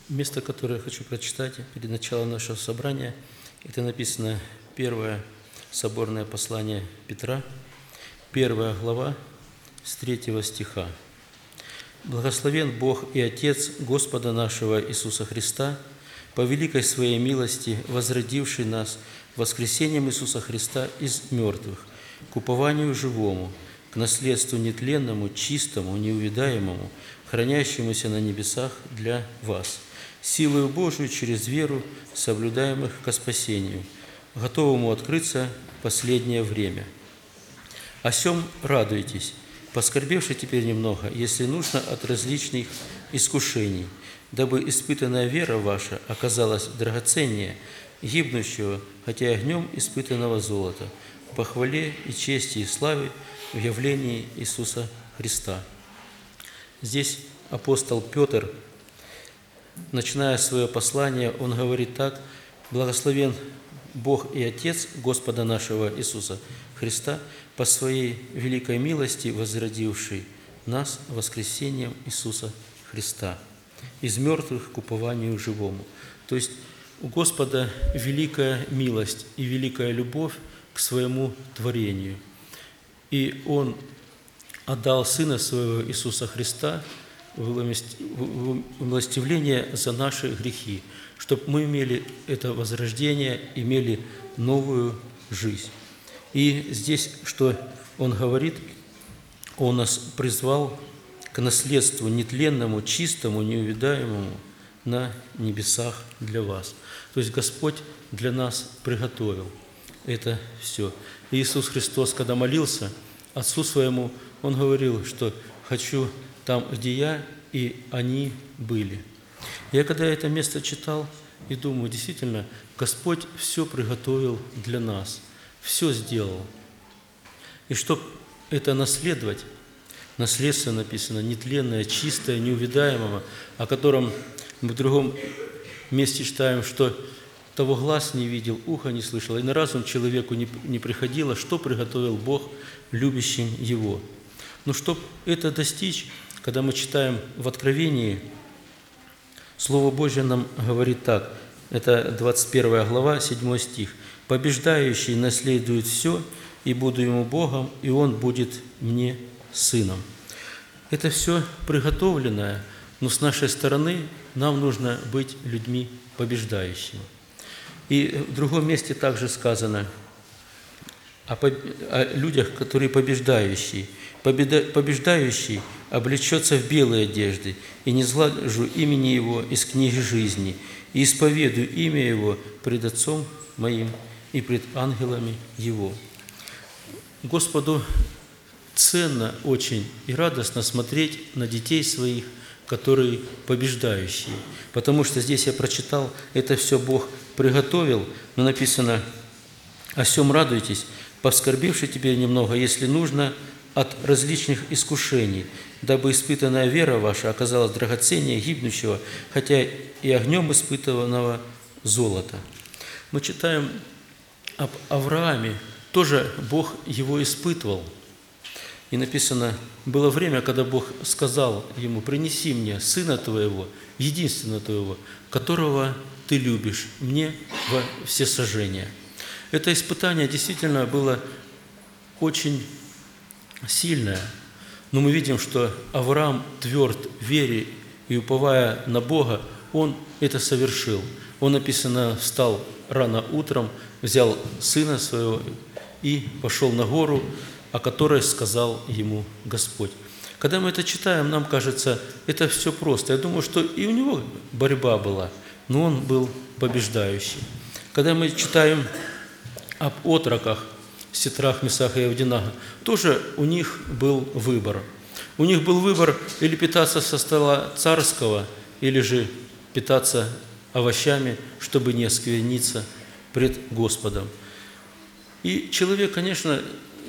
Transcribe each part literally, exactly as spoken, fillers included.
Место, которое я хочу прочитать перед началом нашего собрания, это написано первое соборное послание Петра, первая глава, с третьего стиха. «Благословен Бог и Отец Господа нашего Иисуса Христа, по великой Своей милости, возродивший нас воскресением Иисуса Христа из мертвых, к упованию живому, к наследству нетленному, чистому, неувидаемому, хранящемуся на небесах для вас, силою Божию через веру, соблюдаемых ко спасению, готовому открыться в последнее время. О сем радуйтесь, поскорбевши теперь немного, если нужно, от различных искушений, дабы испытанная вера ваша оказалась драгоценнее гибнущего, хотя и огнем испытанного золота, в похвале и чести и славе в явлении Иисуса Христа». Здесь апостол Петр, начиная свое послание, он говорит так: «Благословен Бог и Отец Господа нашего Иисуса Христа, по Своей великой милости возродивший нас воскресением Иисуса Христа, из мертвых к упованию живому». То есть у Господа великая милость и великая любовь к Своему творению. И Он отдал Сына Своего Иисуса Христа в умилостивление за наши грехи, чтобы мы имели это возрождение, имели новую жизнь. И здесь, что Он говорит, Он нас призвал к наследству нетленному, чистому, неувидаемому на небесах для вас. То есть Господь для нас приготовил это все. Иисус Христос, когда молился Отцу Своему, Он говорил, что «хочу там, где я, и они были». Я когда это место читал и думаю, действительно, Господь все приготовил для нас, все сделал. И чтобы это наследовать, наследство написано нетленное, чистое, неувидаемое, о котором мы в другом месте читаем, что того глаз не видел, ухо не слышал, и на разум человеку не, не приходило, что приготовил Бог любящим Его. Но чтобы это достичь, когда мы читаем в Откровении, Слово Божье нам говорит так, это двадцать первая глава, седьмой стих: «Побеждающий наследует все, и буду ему Богом, и он будет мне сыном». Это все приготовленное, но с нашей стороны нам нужно быть людьми побеждающими. И в другом месте также сказано о, о людях, которые побеждающие. «Побеждающий облечется в белые одежды, и не изгладжу имени Его из книги жизни, и исповедую имя Его пред Отцом Моим и пред ангелами Его». Господу ценно очень и радостно смотреть на детей своих, которые побеждающие. Потому что здесь я прочитал, это все Бог приготовил, но написано: «О сем радуйтесь, поскорбевши теперь немного, если нужно, от различных искушений, дабы испытанная вера ваша оказалась драгоценнее гибнущего, хотя и огнем испытанного золота». Мы читаем об Аврааме, тоже Бог его испытывал. И написано, было время, когда Бог сказал ему: «Принеси мне сына твоего, единственного твоего, которого ты любишь, мне во всесожжение». Это испытание действительно было очень сильное, но мы видим, что Авраам тверд в вере и, уповая на Бога, он это совершил. Он, написано, встал рано утром, взял сына своего и пошел на гору, о которой сказал ему Господь. Когда мы это читаем, нам кажется, это все просто. Я думаю, что и у него борьба была, но он был побеждающий. Когда мы читаем об отроках, Ситрах, Месаха и Авденаго, тоже у них был выбор. У них был выбор или питаться со стола царского, или же питаться овощами, чтобы не оскверниться пред Господом. И человек, конечно,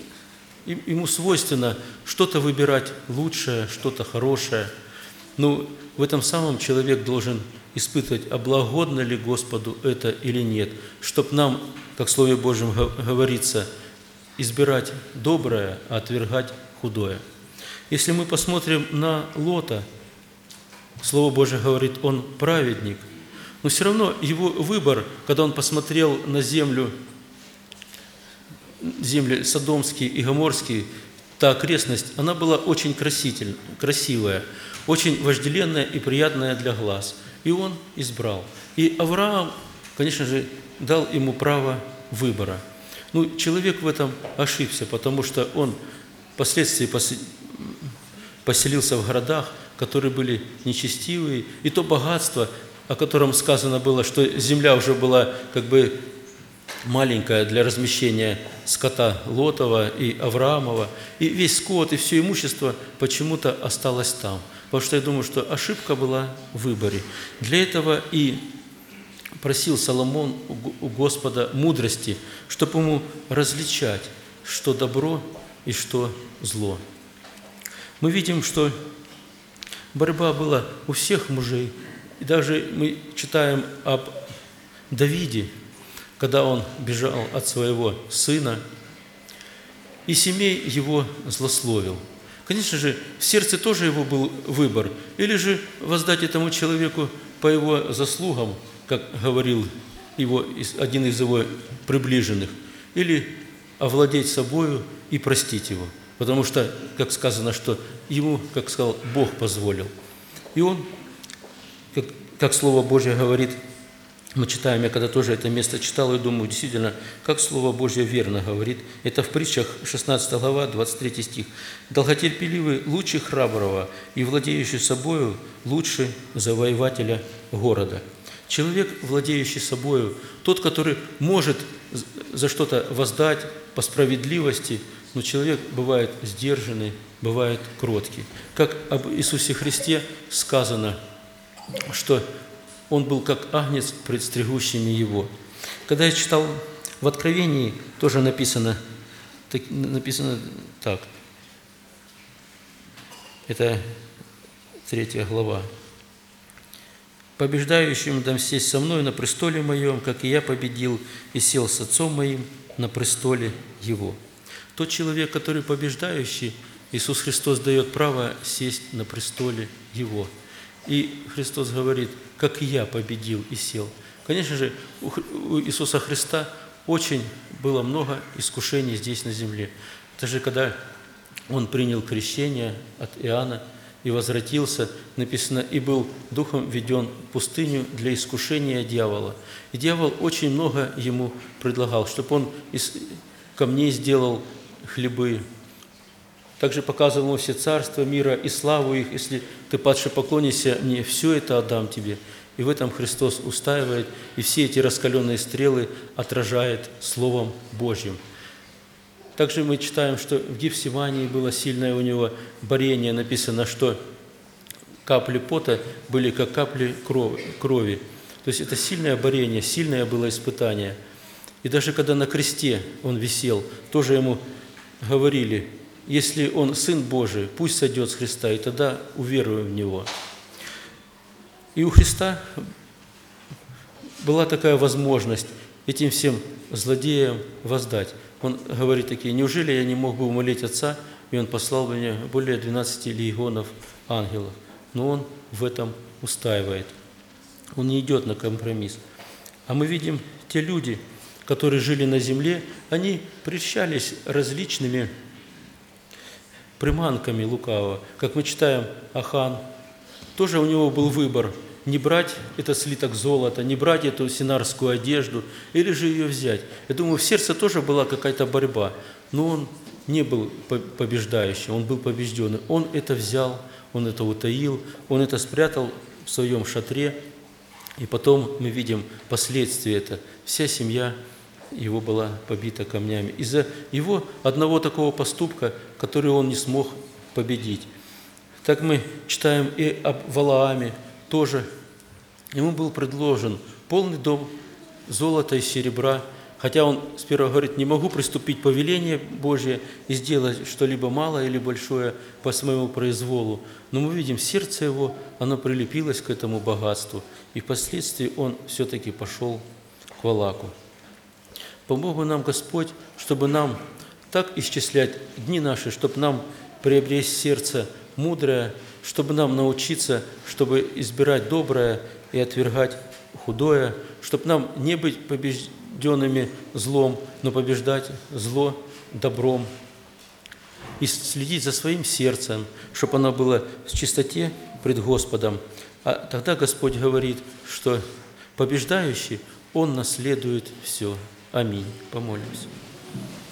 ему свойственно что-то выбирать лучшее, что-то хорошее, но в этом самом человек должен испытывать, а благогодно ли Господу это или нет, чтобы нам, как в Слове Божьем говорится, избирать доброе, а отвергать худое. Если мы посмотрим на Лота, Слово Божие говорит, он праведник. Но все равно его выбор, когда он посмотрел на землю, земли Содомские и Гоморские, та окрестность, она была очень краситель, красивая, очень вожделенная и приятная для глаз. И он избрал. И Авраам, конечно же, дал ему право выбора. Ну, человек в этом ошибся, потому что он впоследствии поселился в городах, которые были нечестивые, и то богатство, о котором сказано было, что земля уже была как бы маленькая для размещения скота Лотова и Авраамова, и весь скот, и все имущество почему-то осталось там. Потому что я думаю, что ошибка была в выборе. Для этого и просил Соломон у Господа мудрости, чтобы ему различать, что добро и что зло. Мы видим, что борьба была у всех мужей. И даже мы читаем об Давиде, когда он бежал от своего сына, и семей его злословил. Конечно же, в сердце тоже его был выбор. Или же воздать этому человеку по его заслугам, как говорил его, один из его приближенных, или овладеть собою и простить его. Потому что, как сказано, что ему, как сказал, Бог позволил. И он, как, как Слово Божье говорит, мы читаем, я когда тоже это место читал, и думаю, действительно, как Слово Божье верно говорит. Это в притчах шестнадцатая глава, двадцать третий стих. «Долготерпеливый лучше храброго, и владеющий собою лучше завоевателя города». Человек, владеющий собою, тот, который может за что-то воздать по справедливости, но человек бывает сдержанный, бывает кроткий. Как об Иисусе Христе сказано, что Он был как агнец пред стригущими Его. Когда я читал в Откровении, тоже написано, так, написано так. Это третья глава. «Побеждающим дам сесть со мной на престоле моем, как и я победил и сел с Отцом моим на престоле Его». Тот человек, который побеждающий, Иисус Христос дает право сесть на престоле Его. И Христос говорит, как и я победил и сел. Конечно же, у Иисуса Христа очень было много искушений здесь на земле. Даже когда Он принял крещение от Иоанна и возвратился, написано, и был духом введен в пустыню для искушения дьявола. И дьявол очень много ему предлагал, чтобы он из камней сделал хлебы. Также показывал ему все царства мира и славу их. Если ты, падше, поклонишься мне, все это отдам тебе. И в этом Христос устаивает, и все эти раскаленные стрелы отражает Словом Божьим. Также мы читаем, что в Гефсимании было сильное у него борение. Написано, что капли пота были как капли крови. То есть это сильное борение, сильное было испытание. И даже когда на кресте он висел, тоже ему говорили, если он Сын Божий, пусть сойдет с Христа, и тогда уверуем в Него. И у Христа была такая возможность этим всем злодеям воздать. Он говорит такие, неужели я не мог бы умолить Отца, и Он послал мне более двенадцати легионов ангелов. Но Он в этом устаивает. Он не идет на компромисс. А мы видим, те люди, которые жили на земле, они прельщались различными приманками лукавого. Как мы читаем, Ахан, тоже у него был выбор, не брать этот слиток золота, не брать эту синарскую одежду, или же ее взять. Я думаю, в сердце тоже была какая-то борьба, но он не был побеждающим, он был побежденный. Он это взял, он это утаил, он это спрятал в своем шатре, и потом мы видим последствия это. Вся семья его была побита камнями из-за его одного такого поступка, который он не смог победить. Так мы читаем и об Валааме тоже. Ему был предложен полный дом золота и серебра, хотя он сперва говорит, не могу приступить повеление Божье и сделать что-либо малое или большое по своему произволу. Но мы видим, сердце его, оно прилепилось к этому богатству, и впоследствии он все-таки пошел к Валааку. Помог бы нам Господь, чтобы нам так исчислять дни наши, чтобы нам приобрести сердце мудрое, чтобы нам научиться, чтобы избирать доброе и отвергать худое, чтобы нам не быть побежденными злом, но побеждать зло добром, и следить за своим сердцем, чтобы оно было в чистоте пред Господом. А тогда Господь говорит, что побеждающий, он наследует все. Аминь. Помолимся.